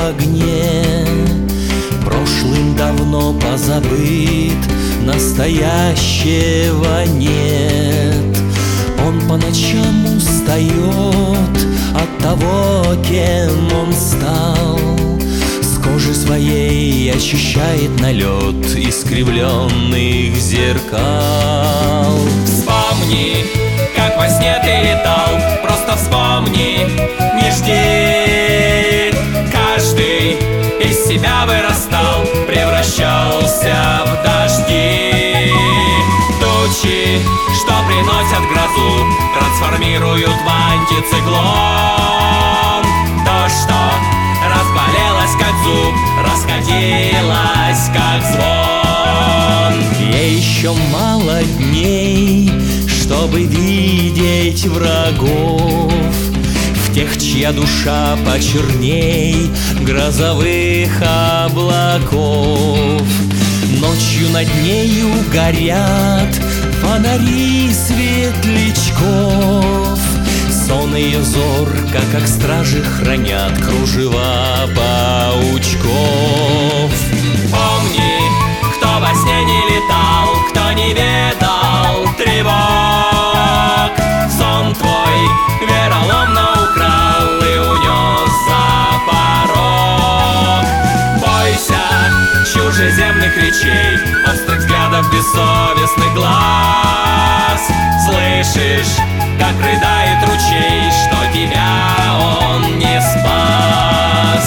огне. Прошлым давно позабыт, настоящего нет. Он по ночам устает от того, кем он стал. С кожи своей очищает налет искривленных зеркал. Вспомни, как во сне ты летал, просто вспомни, не жди. Каждый из себя вырастал, превращался в дожди. Тучи, что приносят грозу, трансформируют в антициклон. То, что разболелось как зуб, расходилось как звон. Ей еще мало дней, чтобы видеть врагов, в тех, чья душа почерней грозовых облаков. Ночью над нею горят фонари светлячков. Сон ее зорко, как стражи, хранят кружева паучков. Помни, кто во сне не летал, кто не ведал тревог. Сон твой вероломно украл и унес за порог. Бойся чужеземных речей, острых взглядов бессовестных глаз. Слышишь, как рыдает ручей, что тебя он не спас.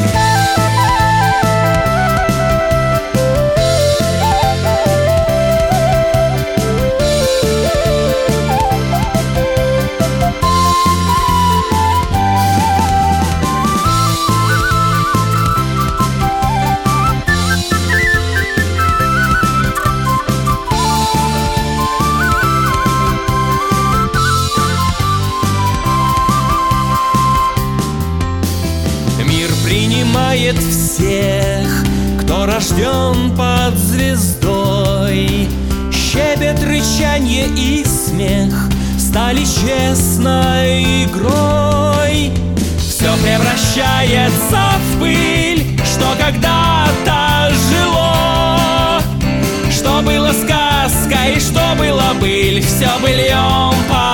Принимает всех, кто рожден под звездой. Щебет, рычанье и смех стали честной игрой. Все превращается в пыль, что когда-то жило. Что было сказкой, что было быль, все быльем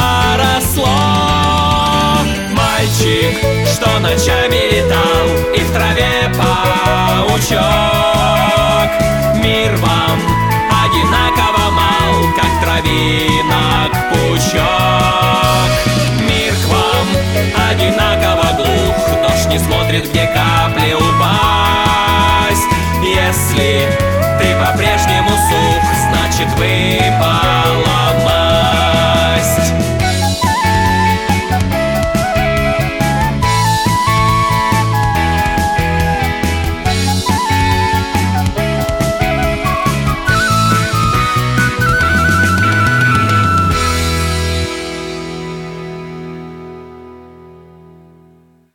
поросло. Мальчик, что ночами летал, и в траве паучок. Мир вам одинаково мал, как травинок пучок. Мир к вам одинаково глух, дождь не смотрит, где капли упасть. Если ты по-прежнему сух, значит выпал.